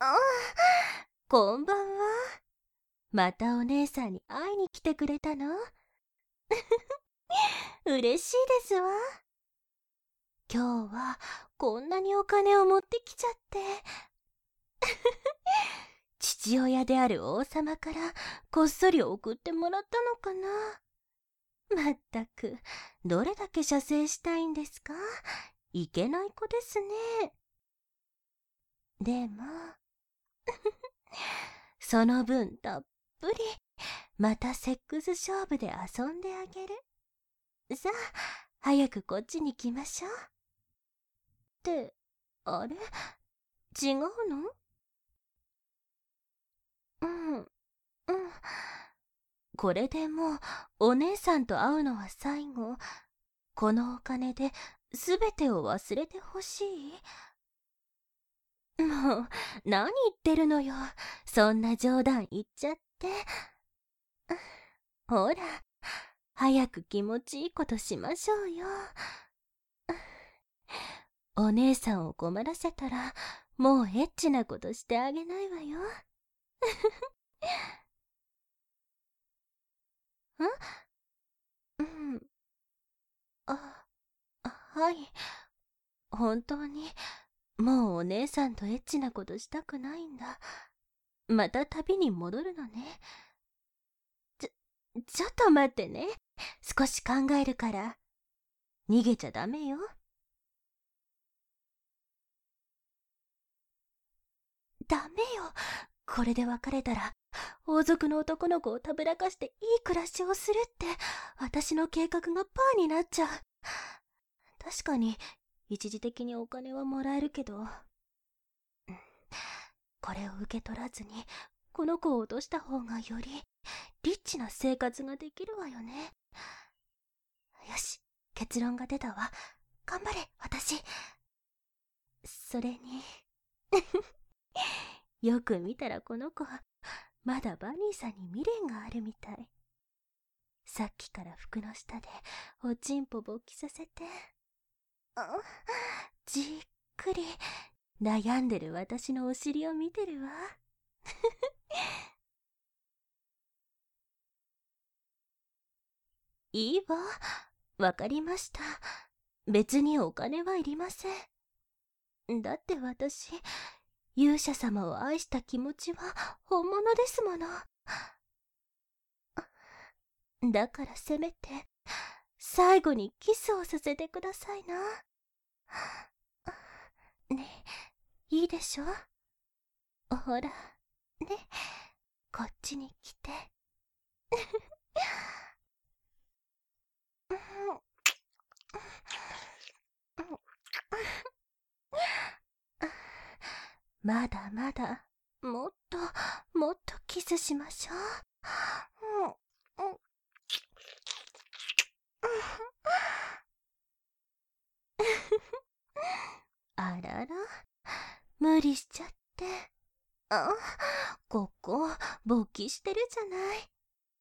あ、こんばんは。またお姉さんに会いに来てくれたの？嬉しいですわ。今日はこんなにお金を持ってきちゃって。父親である王様からこっそり送ってもらったのかな。まったく、どれだけ射精したいんですか？いけない子ですね。でもその分たっぷりまたセックス勝負で遊んであげる。さあ、早くこっちに来ましょう。って、あれ？違うの？うん、うん。これでもうお姉さんと会うのは最後。このお金で全てを忘れてほしい？もう何言ってるのよ。そんな冗談言っちゃって。ほら、早く気持ちいいことしましょうよ。お姉さんを困らせたらもうエッチなことしてあげないわよ。うん。あ、はい。本当にもうお姉さんとエッチなことしたくないんだ。また旅に戻るのね。ちちょっと待ってね。少し考えるから。逃げちゃダメよ。ダメよ。これで別れたら王族の男の子をたぶらかしていい暮らしをするって私の計画がパーになっちゃう。確かに一時的にお金はもらえるけど、これを受け取らずにこの子を落とした方がよりリッチな生活ができるわよね。よし、結論が出たわ。頑張れ私。それによく見たらこの子まだバニーさんに未練があるみたい。さっきから服の下でおちんぽ勃起させて、じっくり悩んでる私のお尻を見てるわ。いいわ、わかりました。別にお金はいりません。だって私、勇者様を愛した気持ちは本物ですもの。だからせめて最後にキスをさせてくださいな。ね、いいでしょ？ほら、ね、こっちに来て。まだまだ、もっともっとキスしましょう。あらら、無理しちゃって。あ、ここ勃起してるじゃない。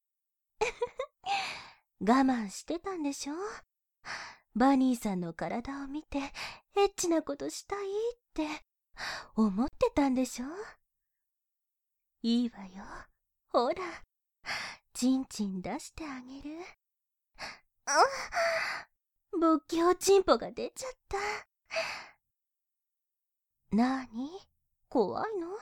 我慢してたんでしょ？バニーさんの体を見てエッチなことしたいって思ってたんでしょ？いいわよ。ほら、チンチン出してあげる。あ、勃起おちんぽが出ちゃった。なーに？怖いの？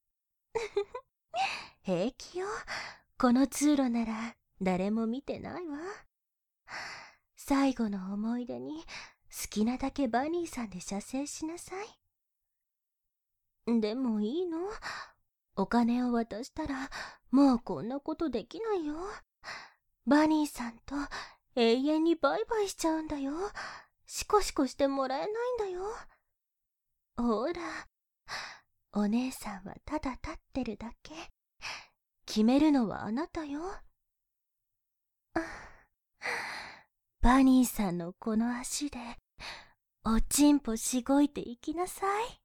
平気よ。この通路なら誰も見てないわ。最後の思い出に好きなだけバニーさんで射精しなさい。でもいいの？お金を渡したらもうこんなことできないよ。バニーさんと永遠にバイバイしちゃうんだよ。シコシコしてもらえないんだよ。ほら、お姉さんはただ立ってるだけ。決めるのはあなたよ。バニーさんのこの足でおちんぽしごいていきなさい。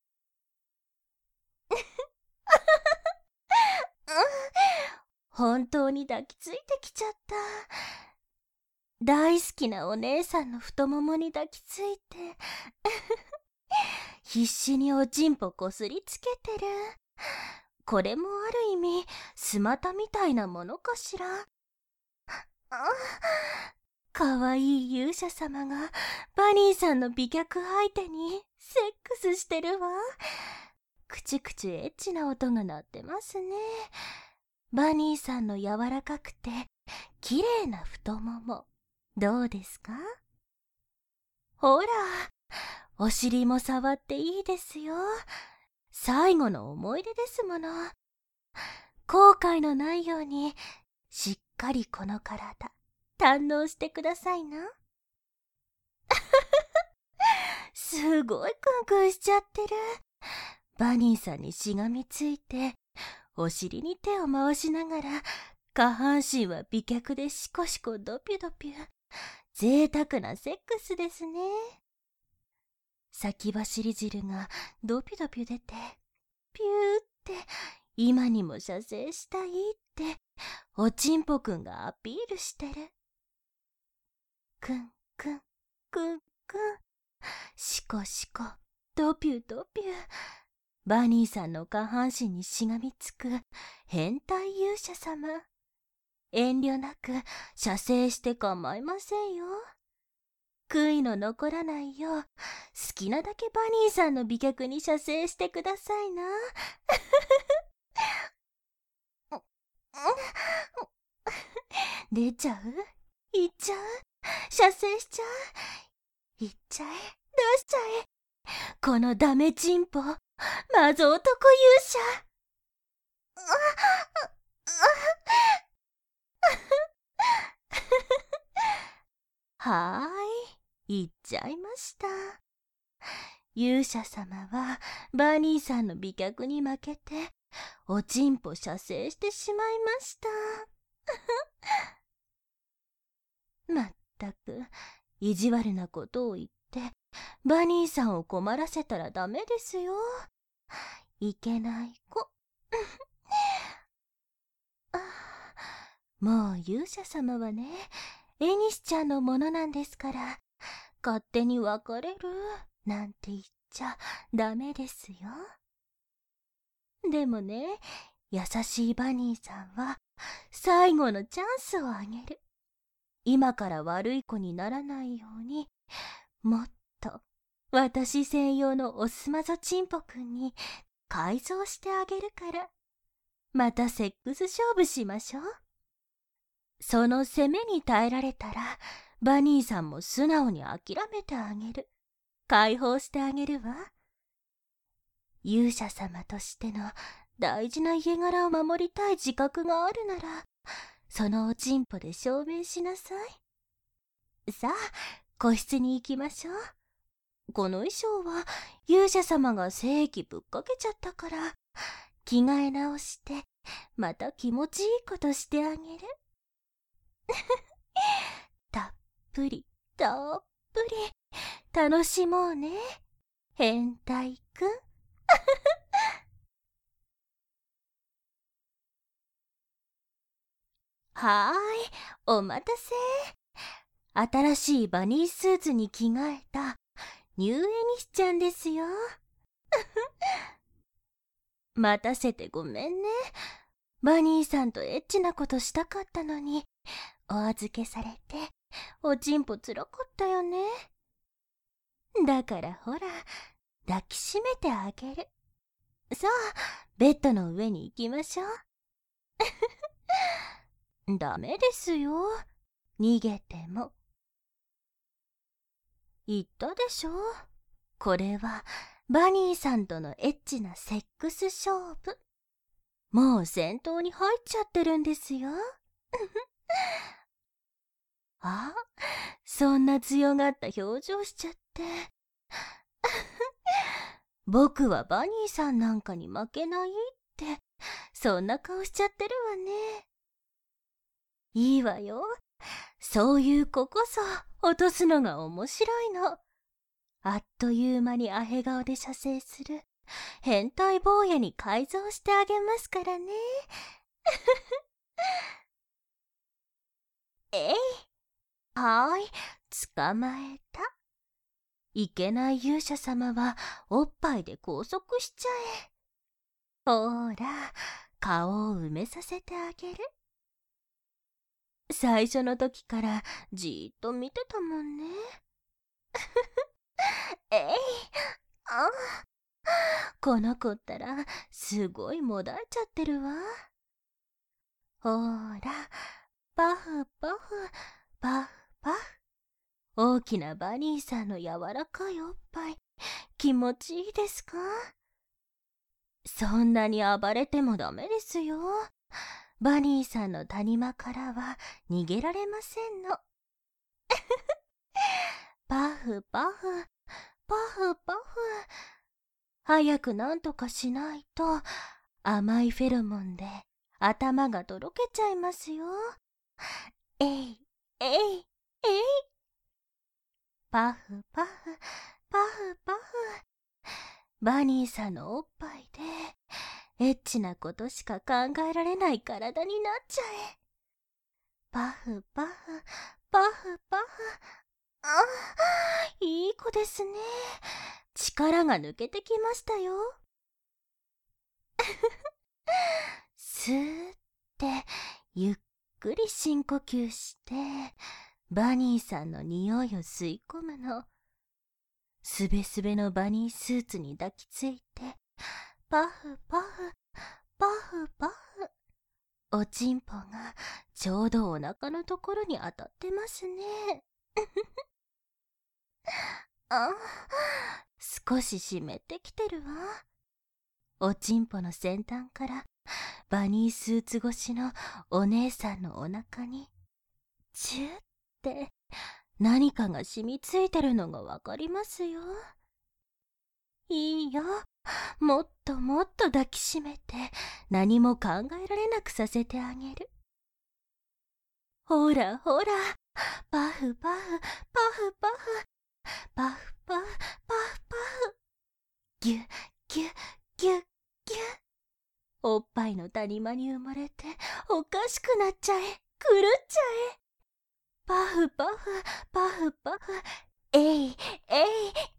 本当に抱きついてきちゃった。大好きなお姉さんの太ももに抱きついて必死におちんぽこすりつけてる。これもある意味スマタみたいなものかしら。かわいい勇者様がバニーさんの美脚相手にセックスしてるわ。くちゅくちゅエッチな音が鳴ってますね。バニーさんの柔らかくて綺麗な太もも、どうですか？ほら、お尻も触っていいですよ。最後の思い出ですもの。後悔のないようにしっかりこの体堪能してくださいな。すごいクンクンしちゃってる。バニーさんにしがみついてお尻に手を回しながら、下半身は美脚でシコシコドピュドピュ。贅沢なセックスですね。先走り汁がドピュドピュ出て、ピューって今にも射精したいっておちんぽくんがアピールしてる。くんくんくんくん、シコシコドピュドピュ。バニーさんの下半身にしがみつく変態勇者様。遠慮なく射精して構いませんよ。悔いの残らないよう好きなだけバニーさんの美脚に射精してくださいな。出ちゃう？いっちゃう？射精しちゃう？いっちゃえ、出しちゃえ。このダメチンポ、マゾ男勇者。はーい、言っちゃいました。勇者様はバニーさんの美脚に負けておちんぽ射精してしまいました。まったく意地悪なことを言ってバニーさんを困らせたらダメですよ。いけない子。もう勇者様はね、エニシちゃんのものなんですから、勝手に別れるなんて言っちゃダメですよ。でもね、優しいバニーさんは最後のチャンスをあげる。今から悪い子にならないように、もっと私専用のオスマゾチンポくんに改造してあげるから、またセックス勝負しましょう。その攻めに耐えられたら、バニーさんも素直に諦めてあげる。解放してあげるわ。勇者様としての大事な家柄を守りたい自覚があるなら、そのおちんぽで証明しなさい。さあ、個室に行きましょう。この衣装は勇者様が正規ぶっかけちゃったから、着替え直してまた気持ちいいことしてあげる。たっぷりたっぷり楽しもうね、変態くん。はーい、お待たせ。新しいバニースーツに着替えたニューエニシちゃんですよ。待たせてごめんね。バニーさんとエッチなことしたかったのに、お預けされておちんぽつらかったよね。だからほら、抱きしめてあげる。さあ、ベッドの上に行きましょう。ダメですよ、逃げても。言ったでしょ、これはバニーさんとのエッチなセックス勝負。もう戦闘に入っちゃってるんですよ。あ、そんな強がった表情しちゃって。僕はバニーさんなんかに負けないって、そんな顔しちゃってるわね。いいわよ。そういう子こそ落とすのが面白いの。あっという間にアヘ顔で射精する変態坊やに改造してあげますからね。えい、はーい、捕まえた。 いけない勇者様はおっぱいで拘束しちゃえ。ほーら、顔を埋めさせてあげる。最初の時からじーっと見てたもんね。えい、あ、この子ったらすごいもだえちゃってるわ。ほーら、パフパフ、パフパフ。大きなバニーさんの柔らかいおっぱい、気持ちいいですか？そんなに暴れてもダメですよ。バニーさんの谷間からは逃げられませんの。パフパフ、パフパフ。早くなんとかしないと甘いフェロモンで頭がとろけちゃいますよ。えい、えい、えい。パフパフ、パフパフ。バニーさんのおっぱいでエッチなことしか考えられない体になっちゃえ。パフパフ、パフパフ。あ、いい子ですね。力が抜けてきましたよ。スーってゆっくり深呼吸してバニーさんの匂いを吸い込むの。すべすべのバニースーツに抱きついてパフパフ、パフパフ。おちんぽがちょうどお腹のところに当たってますね。あ、少し湿ってきてるわ。おちんぽの先端からバニースーツ越しのお姉さんのお腹にチュッって何かが染みついてるのがわかりますよ。いいよ、もっともっと抱きしめて何も考えられなくさせてあげる。ほらほら、パフパフ、パフパフ、パフパフ、パフパフ。ギュッギュッギュッギュッ。おっぱいの谷間に埋もれておかしくなっちゃえ、狂っちゃえ。パフパフ、パフパフ。えいえいえい。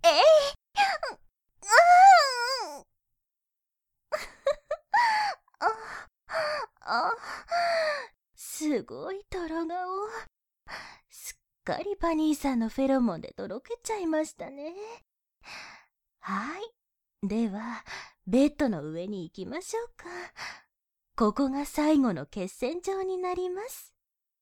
あ、すごいトロ顔。すっかりバニーさんのフェロモンでとろけちゃいましたね。はい、ではベッドの上に行きましょうか。ここが最後の決戦場になります。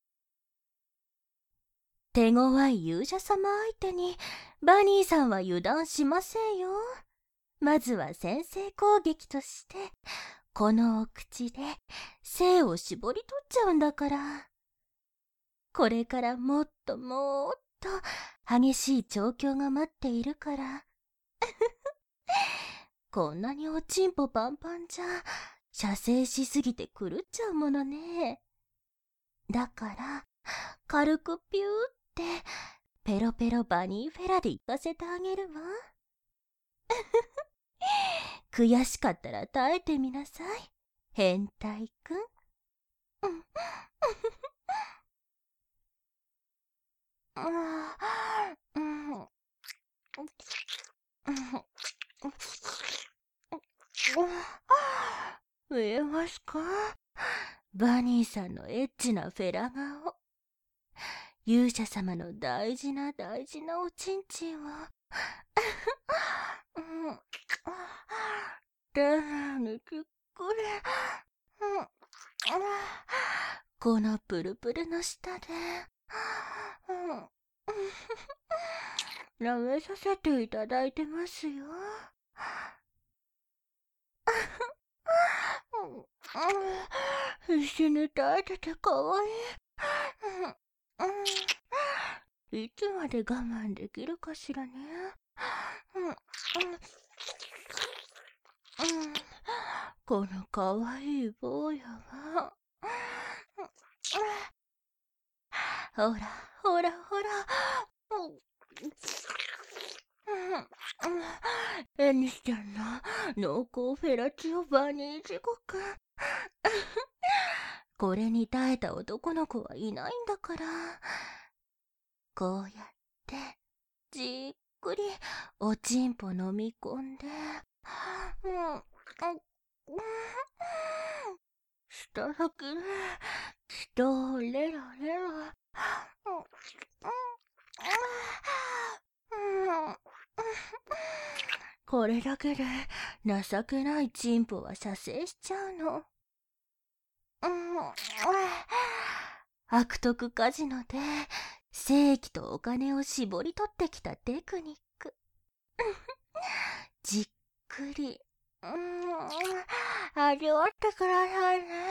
手強い勇者様相手にバニーさんは油断しませんよ。まずは先制攻撃としてこのお口で精を絞り取っちゃうんだから。これからもっともっと激しい調教が待っているからこんなにおちんぽパンパンじゃ射精しすぎて狂っちゃうものね。だから軽くピューってペロペロバニーフェラで行かせてあげるわ。悔しかったら耐えてみなさい、変態くん。見えますか？バニーさんのエッチなフェラ顔。勇者様の大事な大事なおちんちんを丁寧にじっくりこのプルプルの下で舐めさせていただいてますよ。必死に耐えててかわいい。いつまで我慢できるかしらね。このかわいい坊やは。ほらほらほら。エニスちゃんの濃厚フェラチオバニー地獄。これに耐えた男の子はいないんだから。こうやってじっくりおちんぽ飲み込んで、舌先で気とレラレラ、これだけで情けないチンポは射精しちゃうの。悪徳カジノで正規とお金を絞り取ってきたテクニック。じっくり味わってくださいね。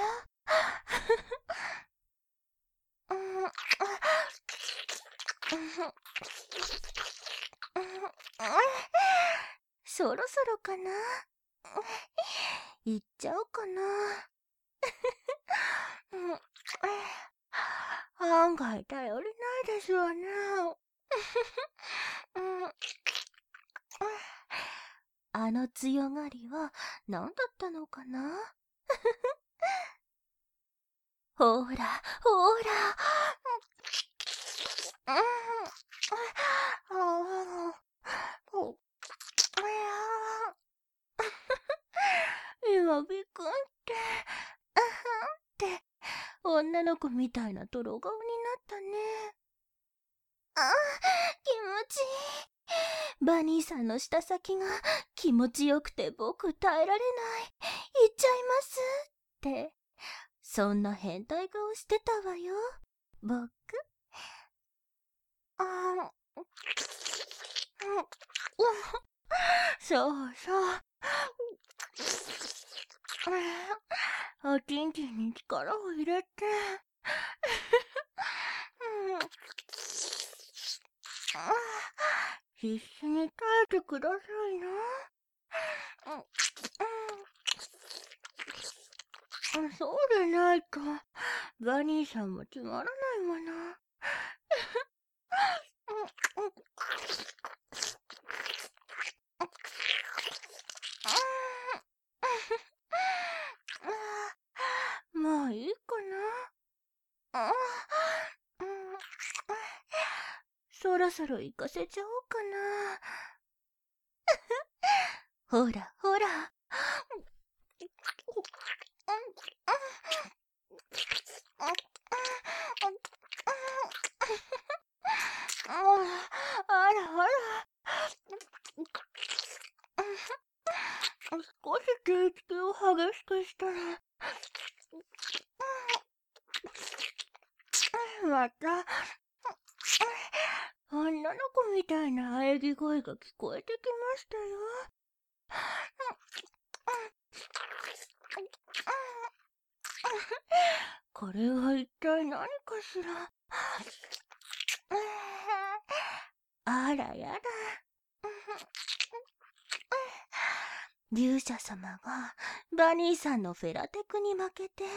そろそろかな。行っちゃおうかな。案外頼りないですわね。あの強がりは何だったのかな。ほらほら。今びっくって女の子みたいな泥顔になったね。気持ちいい。バニーさんの舌先が気持ちよくて僕耐えられない。言っちゃいますって、そんな変態顔してたわよ、僕。そうそう。おちんちんに力を入れて。必死に耐えてくださいな。そうでないとバニーさんもつまらないもの。もういいかな。そろそろ行かせちゃおうかな。ほらほら。あらあら。少し手つきを激しくしたらまた女の子みたいな喘ぎ声が聞こえてきましたよ。これは一体何かしら。あらやだ。勇者様がバニーさんのフェラテクに負けて、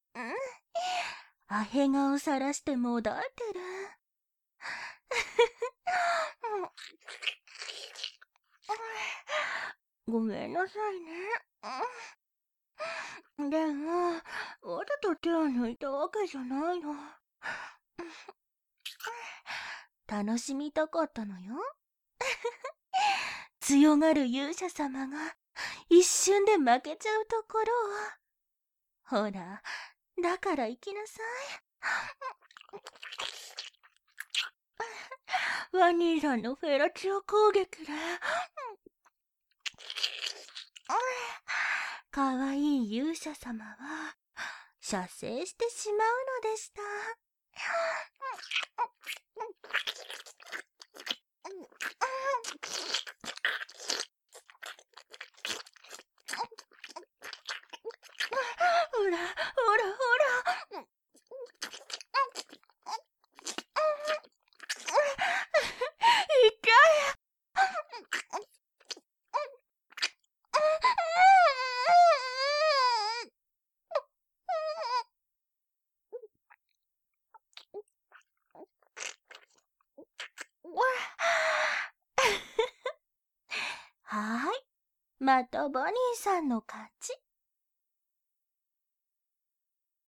アヘ顔さらしてもだえてる。ごめんなさいね。でも、わざと手を抜いたわけじゃないの。楽しみたかったのよ。強がる勇者様が一瞬で負けちゃうところを。ほら、だから行きなさい。ワニーさんのフェラチオ攻撃でかわいい勇者様は射精してしまうのでした。ほらほらほら。痛い。はーい、またバニーさんの勝ち。